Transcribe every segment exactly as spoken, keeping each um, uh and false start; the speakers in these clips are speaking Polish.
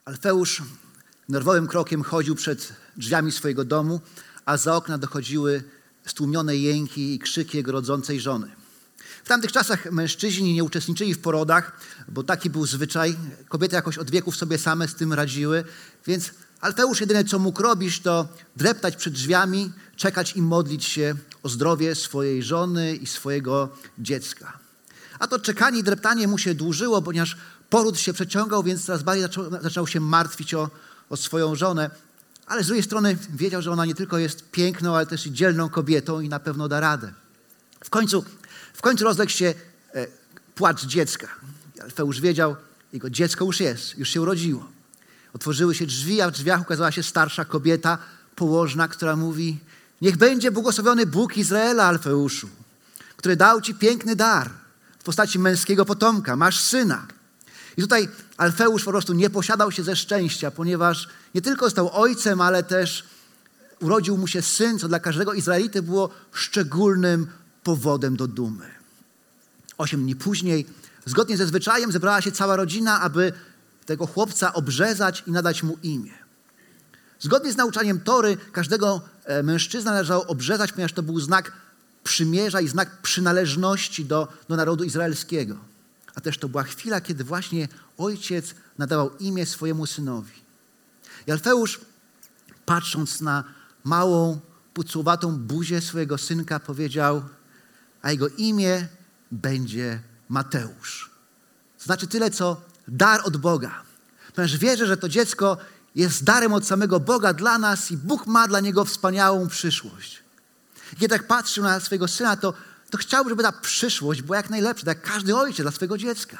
Alfeusz nerwowym krokiem chodził przed drzwiami swojego domu, a za okna dochodziły stłumione jęki i krzyki jego rodzącej żony. W tamtych czasach mężczyźni nie uczestniczyli w porodach, bo taki był zwyczaj. Kobiety jakoś od wieków sobie same z tym radziły, więc Alfeusz jedyne co mógł robić, to dreptać przed drzwiami, czekać i modlić się o zdrowie swojej żony i swojego dziecka. A to czekanie i dreptanie mu się dłużyło, ponieważ poród się przeciągał, więc coraz bardziej zaczął, zaczął się martwić o, o swoją żonę. Ale z drugiej strony wiedział, że ona nie tylko jest piękną, ale też i dzielną kobietą i na pewno da radę. W końcu, w końcu rozległ się e, płacz dziecka. Alfeusz wiedział, jego dziecko już jest, już się urodziło. Otworzyły się drzwi, a w drzwiach ukazała się starsza kobieta, położna, która mówi: niech będzie błogosławiony Bóg Izraela, Alfeuszu, który dał ci piękny dar w postaci męskiego potomka. Masz syna. I tutaj Alfeusz po prostu nie posiadał się ze szczęścia, ponieważ nie tylko został ojcem, ale też urodził mu się syn, co dla każdego Izraelity było szczególnym powodem do dumy. Osiem dni później, zgodnie ze zwyczajem, zebrała się cała rodzina, aby tego chłopca obrzezać i nadać mu imię. Zgodnie z nauczaniem Tory, każdego mężczyzna należało obrzezać, ponieważ to był znak przymierza i znak przynależności do, do narodu izraelskiego. A też to była chwila, kiedy właśnie ojciec nadawał imię swojemu synowi. I Alfeusz, patrząc na małą, pucłowatą buzię swojego synka, powiedział: a jego imię będzie Mateusz. Znaczy tyle, co dar od Boga. Ponieważ wierzę, że to dziecko jest darem od samego Boga dla nas i Bóg ma dla niego wspaniałą przyszłość. Kiedy tak patrzył na swojego syna, to, to chciałby, żeby ta przyszłość była jak najlepsza, tak jak każdy ojciec dla swojego dziecka.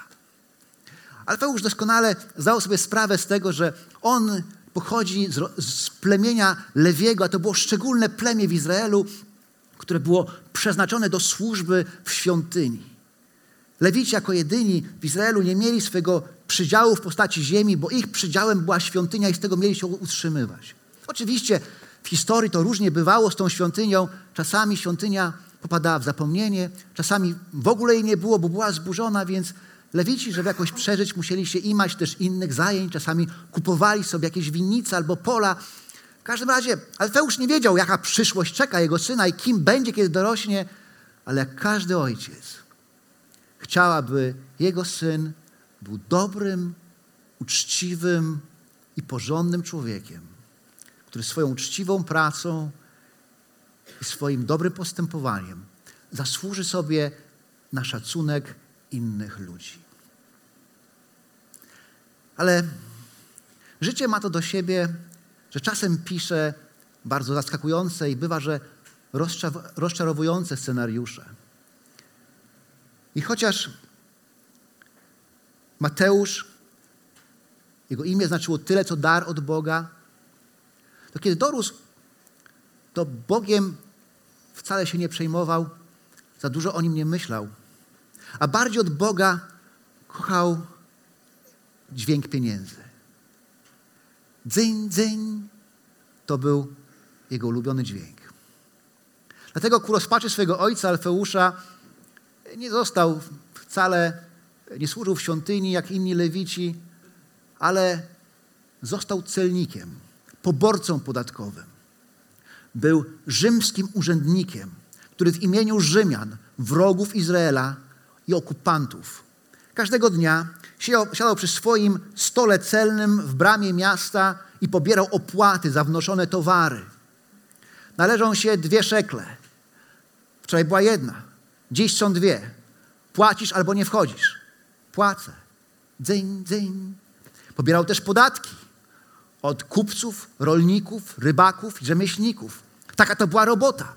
Alfeusz doskonale zdał sobie sprawę z tego, że on pochodzi z, z plemienia Lewiego, a to było szczególne plemię w Izraelu, które było przeznaczone do służby w świątyni. Lewici jako jedyni w Izraelu nie mieli swojego przydziału w postaci ziemi, bo ich przydziałem była świątynia i z tego mieli się utrzymywać. Oczywiście w historii to różnie bywało z tą świątynią. Czasami świątynia popadała w zapomnienie, czasami w ogóle jej nie było, bo była zburzona, więc Lewici, żeby jakoś przeżyć, musieli się imać też innych zajęć. Czasami kupowali sobie jakieś winnice albo pola. W każdym razie Alfeusz nie wiedział, jaka przyszłość czeka jego syna i kim będzie, kiedy dorośnie, ale jak każdy ojciec chciał, aby jego syn był dobrym, uczciwym i porządnym człowiekiem, który swoją uczciwą pracą i swoim dobrym postępowaniem zasłuży sobie na szacunek innych ludzi. Ale życie ma to do siebie, że czasem pisze bardzo zaskakujące i bywa, że rozczarowujące scenariusze. I chociaż Mateusz, jego imię znaczyło tyle, co dar od Boga, to kiedy dorósł, to Bogiem wcale się nie przejmował, za dużo o nim nie myślał, a bardziej od Boga kochał dźwięk pieniędzy. Dzyń, dzyń, to był jego ulubiony dźwięk. Dlatego ku rozpaczy swojego ojca Alfeusza nie został wcale, nie służył w świątyni jak inni lewici, ale został celnikiem, poborcą podatkowym. Był rzymskim urzędnikiem, który w imieniu Rzymian, wrogów Izraela i okupantów, każdego dnia siadał, siadał przy swoim stole celnym w bramie miasta i pobierał opłaty za wnoszone towary. Należą się dwie szekle. Wczoraj była jedna. Dziś są dwie. Płacisz albo nie wchodzisz. Płacę. Dzyń, dzyń. Pobierał też podatki od kupców, rolników, rybaków i rzemieślników. Taka to była robota.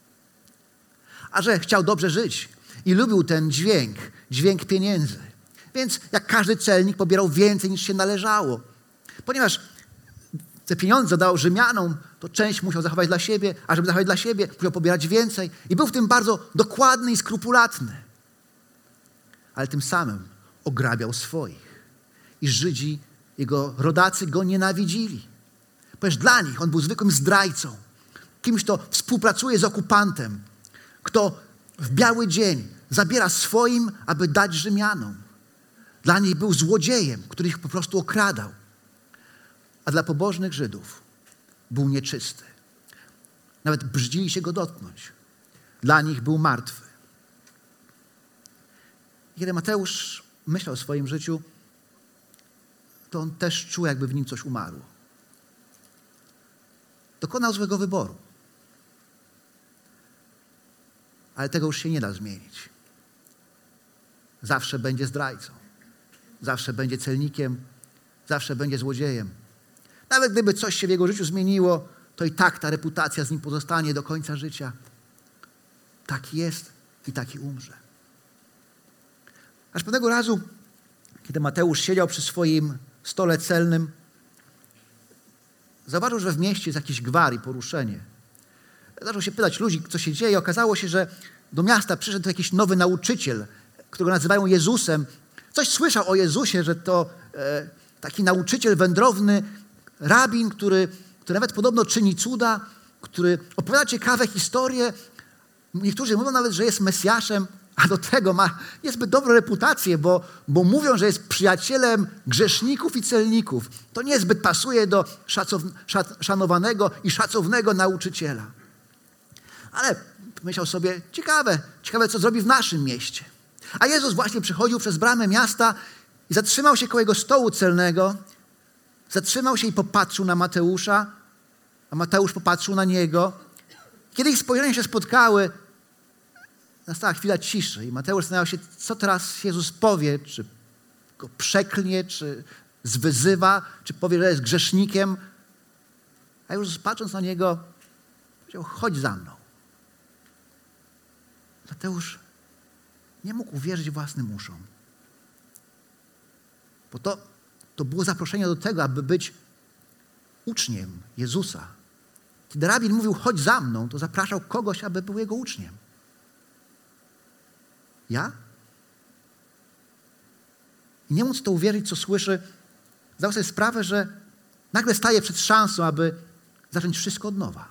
A że chciał dobrze żyć i lubił ten dźwięk, dźwięk pieniędzy. Więc jak każdy celnik pobierał więcej niż się należało. Ponieważ te pieniądze dał Rzymianom, to część musiał zachować dla siebie, a żeby zachować dla siebie, musiał pobierać więcej. I był w tym bardzo dokładny i skrupulatny. Ale tym samym ograbiał swoich. I Żydzi, jego rodacy go nienawidzili. Ponieważ dla nich on był zwykłym zdrajcą. Kimś, kto współpracuje z okupantem. Kto w biały dzień zabiera swoim, aby dać Rzymianom. Dla nich był złodziejem, który ich po prostu okradał. a dla pobożnych Żydów był nieczysty. Nawet brzydzili się go dotknąć. Dla nich był martwy. Kiedy Mateusz myślał o swoim życiu, to on też czuł, jakby w nim coś umarło. Dokonał złego wyboru. Ale tego już się nie da zmienić. Zawsze będzie zdrajcą. Zawsze będzie celnikiem. Zawsze będzie złodziejem. Nawet gdyby coś się w jego życiu zmieniło, to i tak ta reputacja z nim pozostanie do końca życia. Taki jest i taki umrze. Aż pewnego razu, kiedy Mateusz siedział przy swoim stole celnym, zauważył, że w mieście jest jakiś gwar i poruszenie. Zaczął się pytać ludzi, co się dzieje. Okazało się, że do miasta przyszedł jakiś nowy nauczyciel, którego nazywają Jezusem. Coś słyszał o Jezusie, że to e, taki nauczyciel wędrowny, rabin, który, który nawet podobno czyni cuda, który opowiada ciekawe historie. Niektórzy mówią nawet, że jest Mesjaszem, a do tego ma niezbyt dobrą reputację, bo, bo mówią, że jest przyjacielem grzeszników i celników. To niezbyt pasuje do szacow, szat, szanowanego i szacownego nauczyciela. Ale myślał sobie, ciekawe, ciekawe, co zrobi w naszym mieście. A Jezus właśnie przechodził przez bramę miasta i zatrzymał się koło jego stołu celnego. Zatrzymał się i popatrzył na Mateusza, a Mateusz popatrzył na niego. Kiedy ich spojrzenia się spotkały, nastała chwila ciszy i Mateusz zastanawiał się, co teraz Jezus powie, czy go przeklnie, czy zwyzywa, czy powie, że jest grzesznikiem. A Jezus, patrząc na niego, powiedział, chodź za mną. Mateusz nie mógł uwierzyć własnym uszom. Bo to, to było zaproszenie do tego, aby być uczniem Jezusa. Kiedy rabin mówił, chodź za mną, to zapraszał kogoś, aby był jego uczniem. Ja? I nie móc to uwierzyć, co słyszy, zdał sobie sprawę, że nagle staje przed szansą, aby zacząć wszystko od nowa.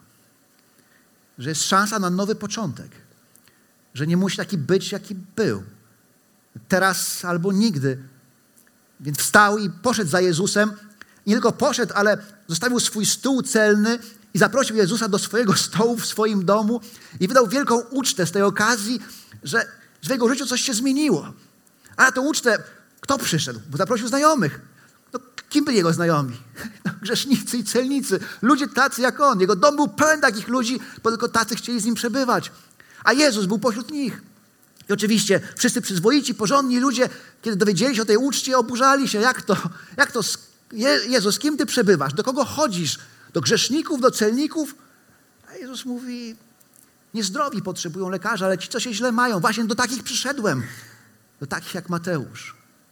Że jest szansa na nowy początek. Że nie musi taki być, jaki był. Teraz albo nigdy. Więc wstał i poszedł za Jezusem. Nie tylko poszedł, ale zostawił swój stół celny i zaprosił Jezusa do swojego stołu w swoim domu i wydał wielką ucztę z tej okazji, że w jego życiu coś się zmieniło. A na tę ucztę kto przyszedł? Bo zaprosił znajomych. No, kim byli jego znajomi? No, grzesznicy i celnicy. Ludzie tacy jak on. Jego dom był pełen takich ludzi, bo tylko tacy chcieli z nim przebywać. A Jezus był pośród nich. I oczywiście wszyscy przyzwoici, porządni ludzie, kiedy dowiedzieli się o tej uczcie, oburzali się. Jak to? Jak to? Je, Jezus, z kim ty przebywasz? Do kogo chodzisz? Do grzeszników, do celników? A Jezus mówi, niezdrowi potrzebują lekarza, ale ci, co się źle mają. Właśnie do takich przyszedłem. Do takich jak Mateusz.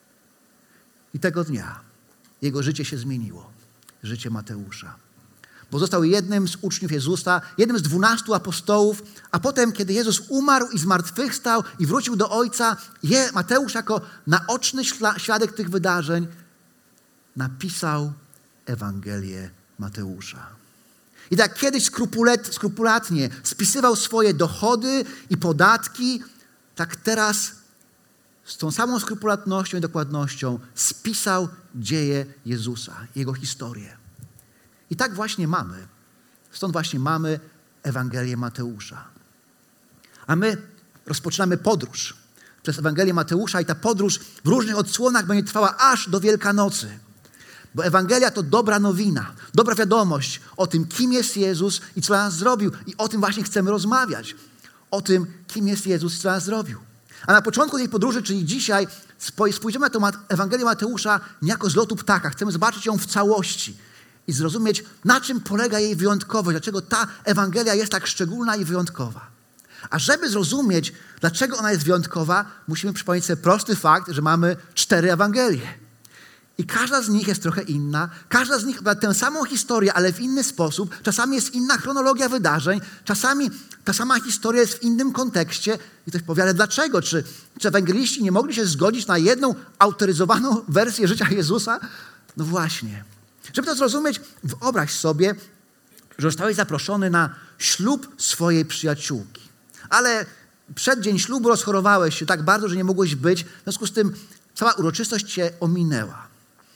I tego dnia jego życie się zmieniło. Życie Mateusza. Bo został jednym z uczniów Jezusa, jednym z dwunastu apostołów, a potem, kiedy Jezus umarł i zmartwychwstał i wrócił do Ojca, je, Mateusz jako naoczny śla- świadek tych wydarzeń napisał Ewangelię Mateusza. I tak kiedyś skrupulet, skrupulatnie spisywał swoje dochody i podatki, tak teraz z tą samą skrupulatnością i dokładnością spisał dzieje Jezusa, jego historię. I tak właśnie mamy. Stąd właśnie mamy Ewangelię Mateusza. A my rozpoczynamy podróż przez Ewangelię Mateusza i ta podróż w różnych odsłonach będzie trwała aż do Wielkanocy. Bo Ewangelia to dobra nowina, dobra wiadomość o tym, kim jest Jezus i co dla nas zrobił. I o tym właśnie chcemy rozmawiać. O tym, kim jest Jezus i co dla nas zrobił. A na początku tej podróży, czyli dzisiaj, spojrzymy na tę Ewangelię Mateusza niejako z lotu ptaka. Chcemy zobaczyć ją w całości i zrozumieć, na czym polega jej wyjątkowość, dlaczego ta Ewangelia jest tak szczególna i wyjątkowa. A żeby zrozumieć, dlaczego ona jest wyjątkowa, musimy przypomnieć sobie prosty fakt, że mamy cztery Ewangelie. I każda z nich jest trochę inna. Każda z nich ma tę samą historię, ale w inny sposób. Czasami jest inna chronologia wydarzeń. Czasami ta sama historia jest w innym kontekście. I ktoś powie, ale dlaczego? Czy, czy ewangeliści nie mogli się zgodzić na jedną autoryzowaną wersję życia Jezusa? No właśnie. Żeby to zrozumieć, wyobraź sobie, że zostałeś zaproszony na ślub swojej przyjaciółki. Ale przed dzień ślubu rozchorowałeś się tak bardzo, że nie mogłeś być. W związku z tym cała uroczystość cię ominęła.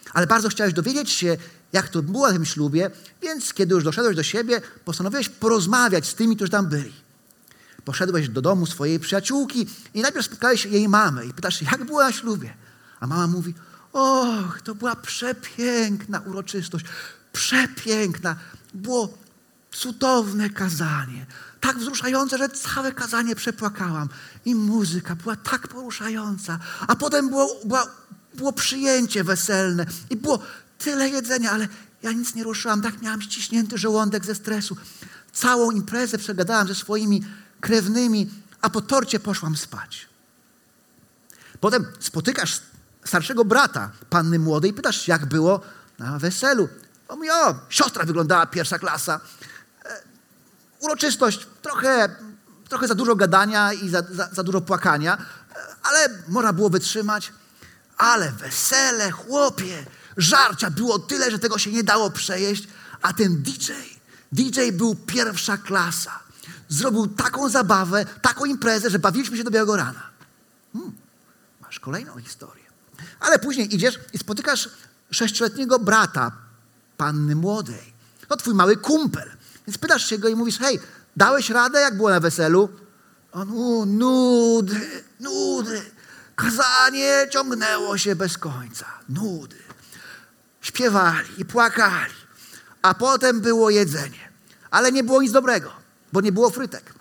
Ale bardzo chciałeś dowiedzieć się, jak to było na tym ślubie, więc kiedy już doszedłeś do siebie, postanowiłeś porozmawiać z tymi, którzy tam byli. Poszedłeś do domu swojej przyjaciółki i najpierw spotkałeś jej mamę i pytasz się, jak było na ślubie? A mama mówi, och, to była przepiękna uroczystość, przepiękna. Było cudowne kazanie, tak wzruszające, że całe kazanie przepłakałam. I muzyka była tak poruszająca. A potem było, było, było przyjęcie weselne i było tyle jedzenia, ale ja nic nie ruszyłam. Tak miałam ściśnięty żołądek ze stresu. Całą imprezę przegadałam ze swoimi krewnymi, a po torcie poszłam spać. Potem spotykasz starszego brata panny młodej i pytasz się, jak było na weselu. On mówi, o, siostra wyglądała pierwsza klasa. E, uroczystość, trochę, trochę za dużo gadania i za, za, za dużo płakania, e, ale można było wytrzymać. Ale wesele, chłopie, żarcia było tyle, że tego się nie dało przejeść, a ten D J, D J był pierwsza klasa. Zrobił taką zabawę, taką imprezę, że bawiliśmy się do białego rana. Hmm, masz kolejną historię. Ale później idziesz i spotykasz sześcioletniego brata panny młodej. To twój mały kumpel. Więc pytasz się go i mówisz, hej, dałeś radę, jak było na weselu? On, u, nudy, nudy. Kazanie ciągnęło się bez końca. Nudy. Śpiewali i płakali. A potem było jedzenie. Ale nie było nic dobrego, bo nie było frytek.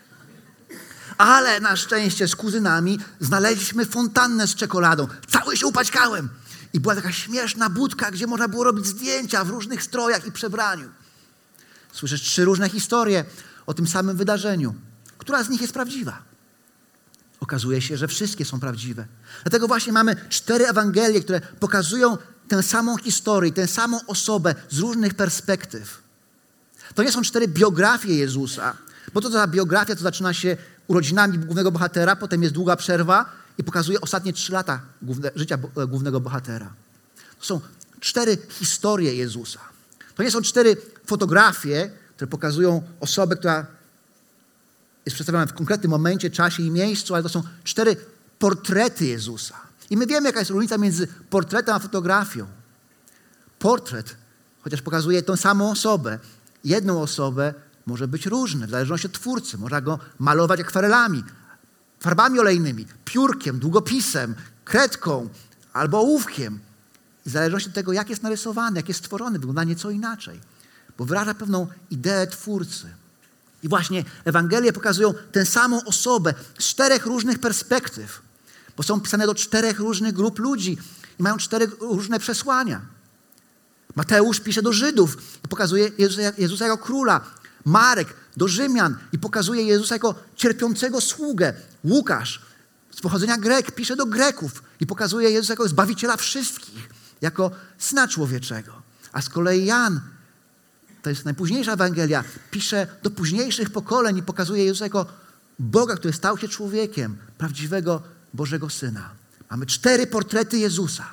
Ale na szczęście z kuzynami znaleźliśmy fontannę z czekoladą. Cały się upaćkałem. I była taka śmieszna budka, gdzie można było robić zdjęcia w różnych strojach i przebraniu. Słyszysz trzy różne historie o tym samym wydarzeniu. Która z nich jest prawdziwa? Okazuje się, że wszystkie są prawdziwe. Dlatego właśnie mamy cztery Ewangelie, które pokazują tę samą historię, tę samą osobę z różnych perspektyw. To nie są cztery biografie Jezusa, bo to ta biografia to zaczyna się urodzinami głównego bohatera, potem jest długa przerwa i pokazuje ostatnie trzy lata główne, życia głównego bohatera. To są cztery historie Jezusa. To nie są cztery fotografie, które pokazują osobę, która jest przedstawiona w konkretnym momencie, czasie i miejscu, ale to są cztery portrety Jezusa. I my wiemy, jaka jest różnica między portretem a fotografią. Portret, chociaż pokazuje tą samą osobę, jedną osobę może być różny, w zależności od twórcy. Można go malować akwarelami, farbami olejnymi, piórkiem, długopisem, kredką albo ołówkiem. I w zależności od tego, jak jest narysowany, jak jest stworzony, wygląda nieco inaczej. Bo wyraża pewną ideę twórcy. I właśnie Ewangelie pokazują tę samą osobę z czterech różnych perspektyw. Bo są pisane do czterech różnych grup ludzi i mają cztery różne przesłania. Mateusz pisze do Żydów i pokazuje Jezusa, Jezusa jako króla. Marek do Rzymian i pokazuje Jezusa jako cierpiącego sługę. Łukasz z pochodzenia Grek pisze do Greków i pokazuje Jezusa jako Zbawiciela wszystkich, jako Syna Człowieczego. A z kolei Jan, to jest najpóźniejsza Ewangelia, pisze do późniejszych pokoleń i pokazuje Jezusa jako Boga, który stał się człowiekiem, prawdziwego Bożego Syna. Mamy cztery portrety Jezusa.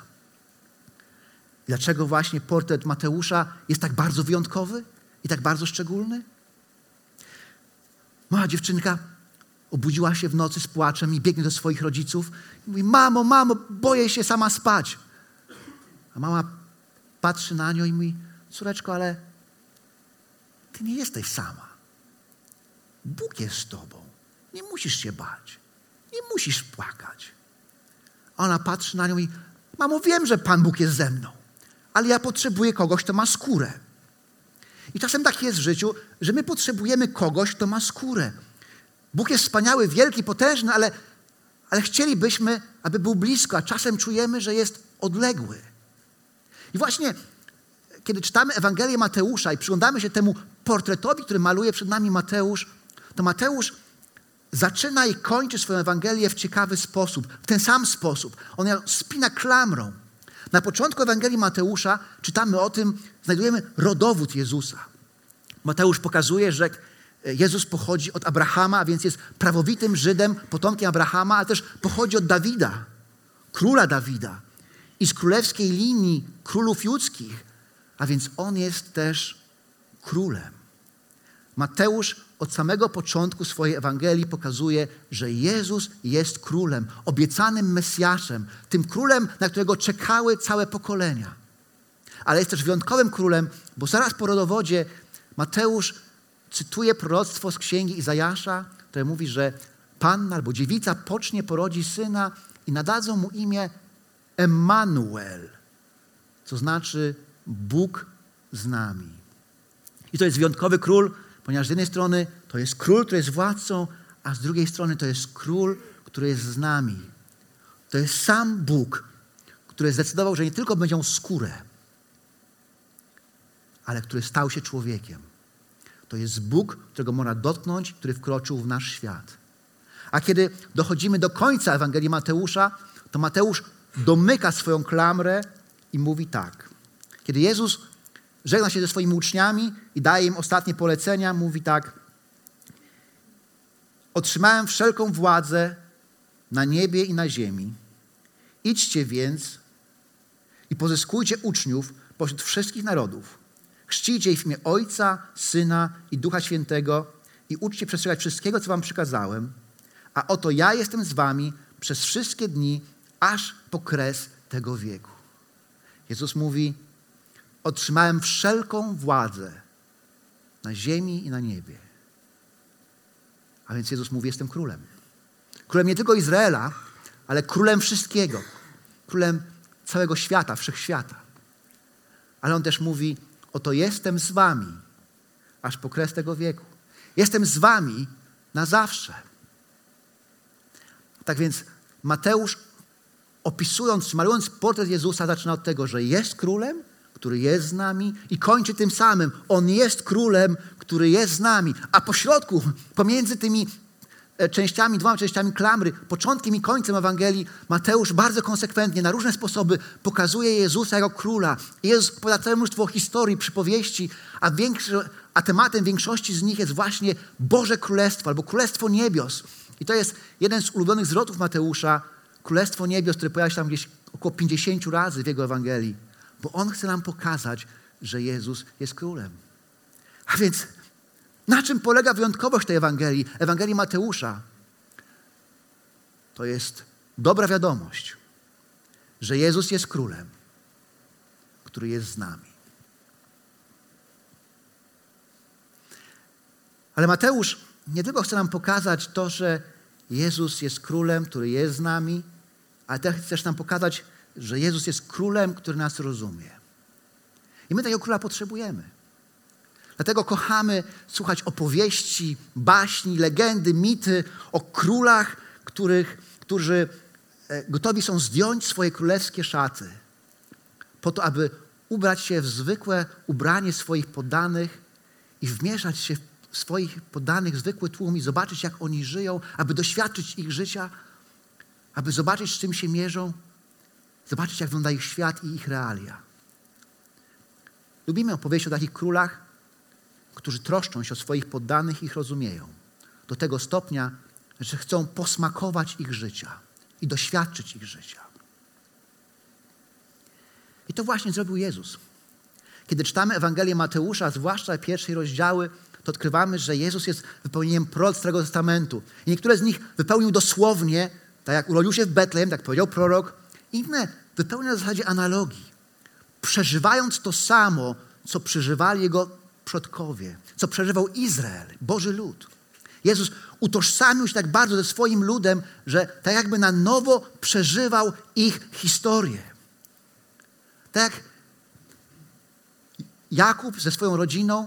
Dlaczego właśnie portret Mateusza jest tak bardzo wyjątkowy i tak bardzo szczególny? Mała dziewczynka obudziła się w nocy z płaczem i biegnie do swoich rodziców i mówi, mamo, mamo, boję się sama spać. A mama patrzy na nią i mówi, córeczko, ale ty nie jesteś sama. Bóg jest z tobą. Nie musisz się bać. Nie musisz płakać. A ona patrzy na nią i mamo, wiem, że Pan Bóg jest ze mną, ale ja potrzebuję kogoś, kto ma skórę. I czasem tak jest w życiu, że my potrzebujemy kogoś, kto ma skórę. Bóg jest wspaniały, wielki, potężny, ale, ale chcielibyśmy, aby był blisko, a czasem czujemy, że jest odległy. I właśnie, kiedy czytamy Ewangelię Mateusza i przyglądamy się temu portretowi, który maluje przed nami Mateusz, to Mateusz zaczyna i kończy swoją Ewangelię w ciekawy sposób, w ten sam sposób. On ją spina klamrą. Na początku Ewangelii Mateusza czytamy o tym, znajdujemy rodowód Jezusa. Mateusz pokazuje, że Jezus pochodzi od Abrahama, a więc jest prawowitym Żydem, potomkiem Abrahama, ale też pochodzi od Dawida, króla Dawida i z królewskiej linii królów judzkich, a więc on jest też królem. Mateusz od samego początku swojej Ewangelii pokazuje, że Jezus jest królem, obiecanym Mesjaszem, tym królem, na którego czekały całe pokolenia. ale jest też wyjątkowym królem, bo zaraz po rodowodzie Mateusz cytuje proroctwo z księgi Izajasza, które mówi, że panna albo dziewica pocznie, porodzi syna i nadadzą mu imię Emmanuel, co znaczy Bóg z nami. I to jest wyjątkowy król, ponieważ z jednej strony to jest król, który jest władcą, a z drugiej strony to jest król, który jest z nami. To jest sam Bóg, który zdecydował, że nie tylko będzie miał skórę, ale który stał się człowiekiem. To jest Bóg, którego można dotknąć, który wkroczył w nasz świat. A kiedy dochodzimy do końca Ewangelii Mateusza, to Mateusz domyka swoją klamrę i mówi tak. Kiedy Jezus żegna się ze swoimi uczniami i daje im ostatnie polecenia, mówi tak. Otrzymałem wszelką władzę na niebie i na ziemi. Idźcie więc i pozyskujcie uczniów pośród wszystkich narodów. Chrzcijcie ich w imię Ojca, Syna i Ducha Świętego i uczcie przestrzegać wszystkiego, co wam przykazałem. A oto ja jestem z wami przez wszystkie dni, aż po kres tego wieku. Jezus mówi, otrzymałem wszelką władzę na ziemi i na niebie. A więc Jezus mówi, jestem królem. Królem nie tylko Izraela, ale królem wszystkiego. Królem całego świata, wszechświata. Ale on też mówi, oto jestem z wami, aż po kres tego wieku. Jestem z wami na zawsze. Tak więc Mateusz, opisując, malując portret Jezusa, zaczyna od tego, że jest królem, który jest z nami i kończy tym samym. On jest królem, który jest z nami. A pośrodku, pomiędzy tymi częściami, dwoma częściami klamry, początkiem i końcem Ewangelii, Mateusz bardzo konsekwentnie, na różne sposoby pokazuje Jezusa jako króla. I Jezus poda całe mnóstwo historii, przypowieści, a, większy, a tematem większości z nich jest właśnie Boże Królestwo albo Królestwo Niebios. I to jest jeden z ulubionych zwrotów Mateusza, Królestwo Niebios, które pojawia się tam gdzieś około pięćdziesięciu razy w jego Ewangelii. Bo on chce nam pokazać, że Jezus jest królem. A więc na czym polega wyjątkowość tej Ewangelii? Ewangelii Mateusza. To jest dobra wiadomość, że Jezus jest królem, który jest z nami. Ale Mateusz nie tylko chce nam pokazać to, że Jezus jest królem, który jest z nami, ale też chce nam pokazać, że Jezus jest królem, który nas rozumie. I my tego króla potrzebujemy. Dlatego kochamy słuchać opowieści, baśni, legendy, mity o królach, których, którzy gotowi są zdjąć swoje królewskie szaty po to, aby ubrać się w zwykłe ubranie swoich poddanych i wmieszać się w swoich poddanych w zwykły tłum i zobaczyć, jak oni żyją, aby doświadczyć ich życia, aby zobaczyć, z czym się mierzą, zobaczyć, jak wygląda ich świat i ich realia. Lubimy opowieści o takich królach, którzy troszczą się o swoich poddanych i ich rozumieją. Do tego stopnia, że chcą posmakować ich życia i doświadczyć ich życia. I to właśnie zrobił Jezus. Kiedy czytamy Ewangelię Mateusza, zwłaszcza pierwsze rozdziały, to odkrywamy, że Jezus jest wypełnieniem proroctw Starego Testamentu. I niektóre z nich wypełnił dosłownie, tak jak urodził się w Betlejem, tak powiedział prorok. Inne wypełnił na zasadzie analogii. Przeżywając to samo, co przeżywali jego przodkowie, co przeżywał Izrael, Boży lud. Jezus utożsamił się tak bardzo ze swoim ludem, że tak jakby na nowo przeżywał ich historię. Tak jak Jakub ze swoją rodziną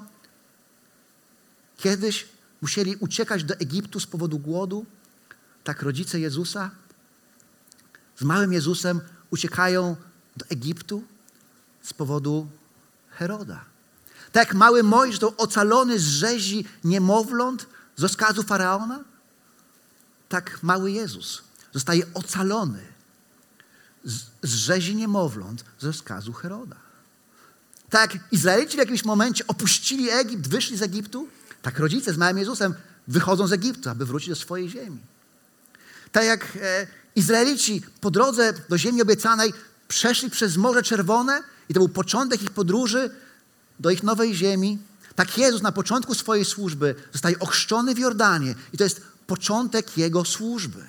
kiedyś musieli uciekać do Egiptu z powodu głodu, tak rodzice Jezusa z małym Jezusem uciekają do Egiptu z powodu Heroda. Tak jak mały Mojżesz został ocalony z rzezi niemowląt z rozkazu Faraona, tak mały Jezus zostaje ocalony z, z rzezi niemowląt z rozkazu Heroda. Tak jak Izraelici w jakimś momencie opuścili Egipt, wyszli z Egiptu, tak rodzice z małym Jezusem wychodzą z Egiptu, aby wrócić do swojej ziemi. Tak jak e, Izraelici po drodze do ziemi obiecanej przeszli przez Morze Czerwone i to był początek ich podróży do ich nowej ziemi, tak Jezus na początku swojej służby zostaje ochrzczony w Jordanie i to jest początek Jego służby.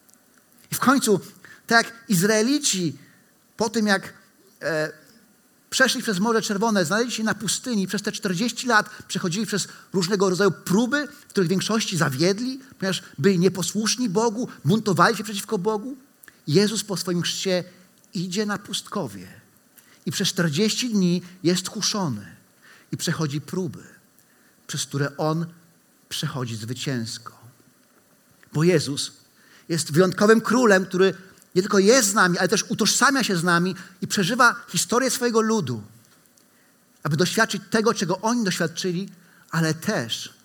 I w końcu, tak jak Izraelici po tym, jak e, Przeszli przez Morze Czerwone, znaleźli się na pustyni, przez te czterdzieści lat przechodzili przez różnego rodzaju próby, w których w większości zawiedli, ponieważ byli nieposłuszni Bogu, buntowali się przeciwko Bogu. Jezus po swoim chrzcie idzie na pustkowie i przez czterdzieści dni jest kuszony i przechodzi próby, przez które On przechodzi zwycięsko. Bo Jezus jest wyjątkowym królem, który nie tylko jest z nami, ale też utożsamia się z nami i przeżywa historię swojego ludu, aby doświadczyć tego, czego oni doświadczyli, ale też,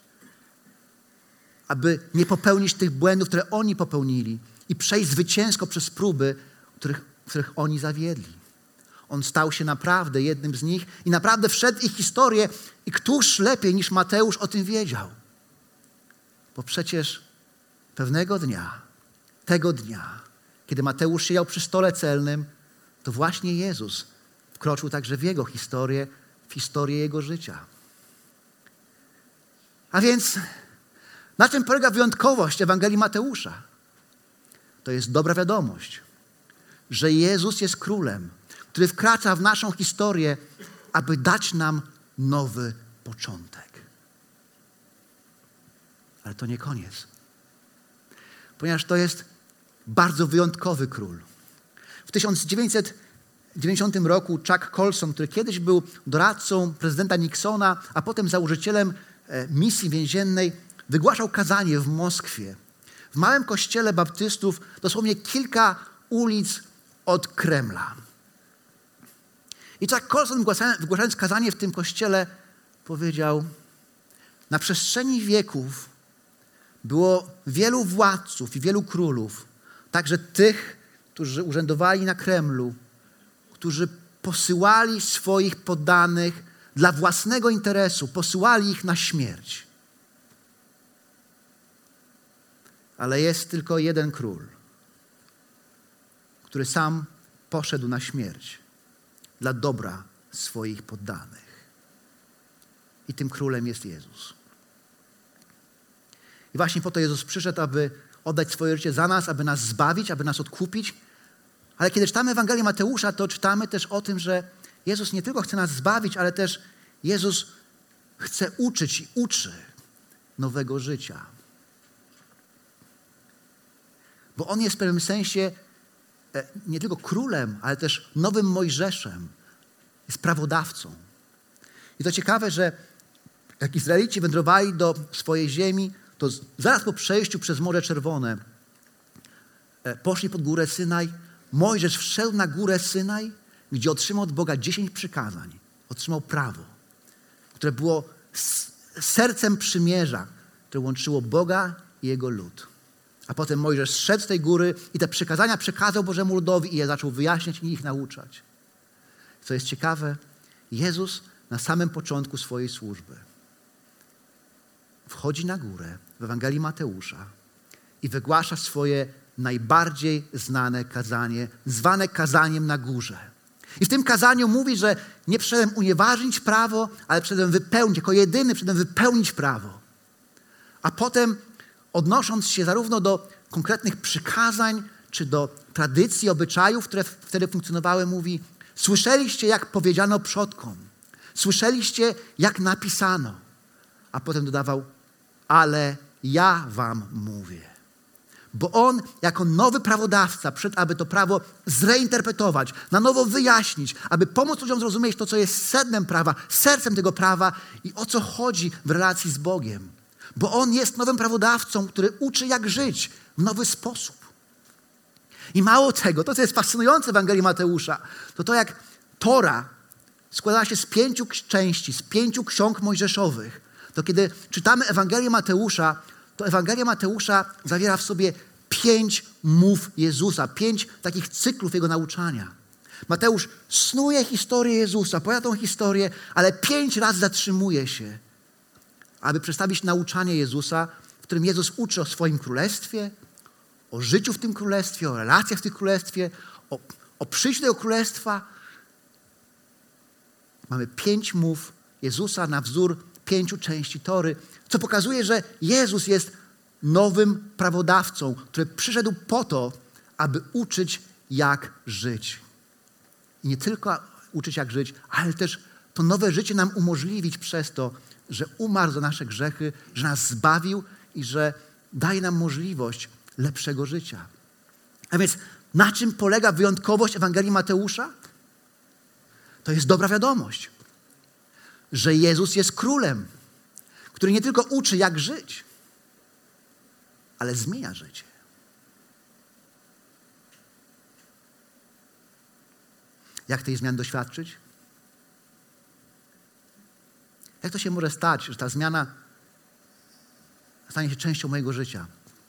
aby nie popełnić tych błędów, które oni popełnili i przejść zwycięsko przez próby, których, w których oni zawiedli. On stał się naprawdę jednym z nich i naprawdę wszedł w ich historię i któż lepiej niż Mateusz o tym wiedział? Bo przecież pewnego dnia, tego dnia, kiedy Mateusz siedział przy stole celnym, to właśnie Jezus wkroczył także w jego historię, w historię jego życia. A więc na czym polega wyjątkowość Ewangelii Mateusza? To jest dobra wiadomość, że Jezus jest królem, który wkracza w naszą historię, aby dać nam nowy początek. Ale to nie koniec. Ponieważ to jest bardzo wyjątkowy król. W tysiąc dziewięćset dziewięćdziesiątym roku Chuck Colson, który kiedyś był doradcą prezydenta Nixona, a potem założycielem misji więziennej, wygłaszał kazanie w Moskwie, w małym kościele baptystów, dosłownie kilka ulic od Kremla. I Chuck Colson, wygłaszając kazanie w tym kościele, powiedział: na przestrzeni wieków było wielu władców i wielu królów, także tych, którzy urzędowali na Kremlu, którzy posyłali swoich poddanych dla własnego interesu, posyłali ich na śmierć. Ale jest tylko jeden król, który sam poszedł na śmierć dla dobra swoich poddanych. I tym królem jest Jezus. I właśnie po to Jezus przyszedł, aby oddać swoje życie za nas, aby nas zbawić, aby nas odkupić. Ale kiedy czytamy Ewangelię Mateusza, to czytamy też o tym, że Jezus nie tylko chce nas zbawić, ale też Jezus chce uczyć i uczy nowego życia. Bo On jest w pewnym sensie nie tylko królem, ale też nowym Mojżeszem. Jest prawodawcą. I to ciekawe, że jak Izraelici wędrowali do swojej ziemi, to zaraz po przejściu przez Morze Czerwone poszli pod górę Synaj. Mojżesz wszedł na górę Synaj, gdzie otrzymał od Boga dziesięć przykazań. Otrzymał prawo, które było sercem przymierza, które łączyło Boga i Jego lud. A potem Mojżesz zszedł z tej góry i te przykazania przekazał Bożemu ludowi i je zaczął wyjaśniać i ich nauczać. Co jest ciekawe, Jezus na samym początku swojej służby wchodzi na górę w Ewangelii Mateusza i wygłasza swoje najbardziej znane kazanie, zwane kazaniem na górze. I w tym kazaniu mówi, że nie przyszedłem unieważnić prawo, ale przyszedłem wypełnić, jako jedyny przyszedłem wypełnić prawo. A potem, odnosząc się zarówno do konkretnych przykazań, czy do tradycji, obyczajów, które wtedy funkcjonowały, mówi: słyszeliście, jak powiedziano przodkom. Słyszeliście, jak napisano. A potem dodawał: ale ja wam mówię. Bo On jako nowy prawodawca przyszedł, aby to prawo zreinterpretować, na nowo wyjaśnić, aby pomóc ludziom zrozumieć to, co jest sednem prawa, sercem tego prawa i o co chodzi w relacji z Bogiem. Bo On jest nowym prawodawcą, który uczy, jak żyć w nowy sposób. I mało tego, to co jest fascynujące w Ewangelii Mateusza, to to, jak Tora składała się z pięciu części, z pięciu ksiąg mojżeszowych, to kiedy czytamy Ewangelię Mateusza, to Ewangelia Mateusza zawiera w sobie pięć mów Jezusa, pięć takich cyklów Jego nauczania. Mateusz snuje historię Jezusa, opowiada tą historię, ale pięć razy zatrzymuje się, aby przedstawić nauczanie Jezusa, w którym Jezus uczy o swoim królestwie, o życiu w tym królestwie, o relacjach w tym królestwie, o, o przyjściu tego królestwa. Mamy pięć mów Jezusa na wzór pięciu części Tory, co pokazuje, że Jezus jest nowym prawodawcą, który przyszedł po to, aby uczyć, jak żyć. I nie tylko uczyć jak żyć, ale też to nowe życie nam umożliwić przez to, że umarł za nasze grzechy, że nas zbawił i że daje nam możliwość lepszego życia. A więc na czym polega wyjątkowość Ewangelii Mateusza? To jest dobra wiadomość, że Jezus jest królem, który nie tylko uczy jak żyć, ale zmienia życie. Jak tej zmiany doświadczyć? Jak to się może stać, że ta zmiana stanie się częścią mojego życia?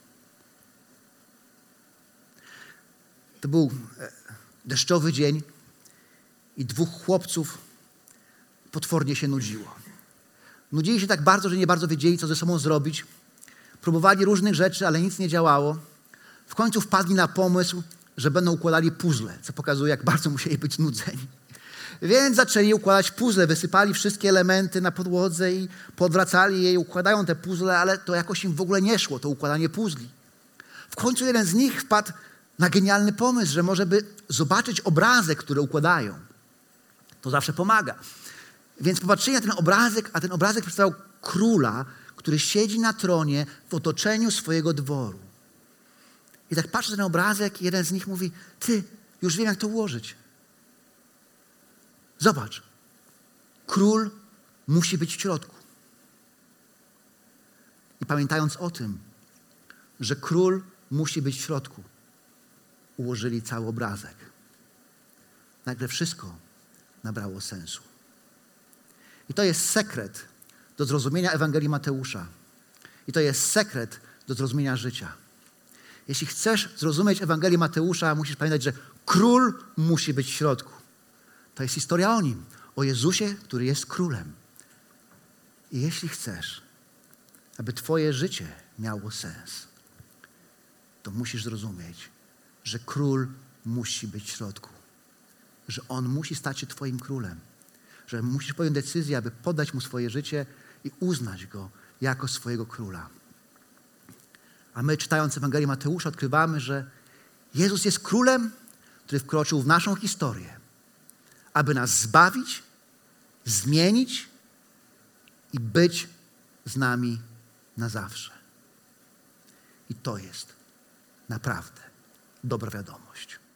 To był deszczowy dzień i dwóch chłopców potwornie się nudziło. Nudzili się tak bardzo, że nie bardzo wiedzieli, co ze sobą zrobić. Próbowali różnych rzeczy, ale nic nie działało. W końcu wpadli na pomysł, że będą układali puzzle, co pokazuje, jak bardzo musieli być nudzeni. Więc zaczęli układać puzzle, wysypali wszystkie elementy na podłodze i podwracali je i układają te puzzle, ale to jakoś im w ogóle nie szło, to układanie puzli. W końcu jeden z nich wpadł na genialny pomysł, że może by zobaczyć obrazek, który układają. To zawsze pomaga. Więc popatrzyli na ten obrazek, a ten obrazek przedstawiał króla, który siedzi na tronie w otoczeniu swojego dworu. I tak patrzę na ten obrazek i jeden z nich mówi, ty, już wiem, jak to ułożyć. Zobacz, król musi być w środku. I pamiętając o tym, że król musi być w środku, ułożyli cały obrazek. Nagle wszystko nabrało sensu. I to jest sekret do zrozumienia Ewangelii Mateusza. I to jest sekret do zrozumienia życia. Jeśli chcesz zrozumieć Ewangelię Mateusza, musisz pamiętać, że król musi być w środku. To jest historia o nim, o Jezusie, który jest królem. I jeśli chcesz, aby twoje życie miało sens, to musisz zrozumieć, że król musi być w środku. Że on musi stać się twoim królem. Że musisz podjąć decyzję, aby poddać mu swoje życie i uznać go jako swojego króla. A my, czytając Ewangelię Mateusza, odkrywamy, że Jezus jest królem, który wkroczył w naszą historię, aby nas zbawić, zmienić i być z nami na zawsze. I to jest naprawdę dobra wiadomość.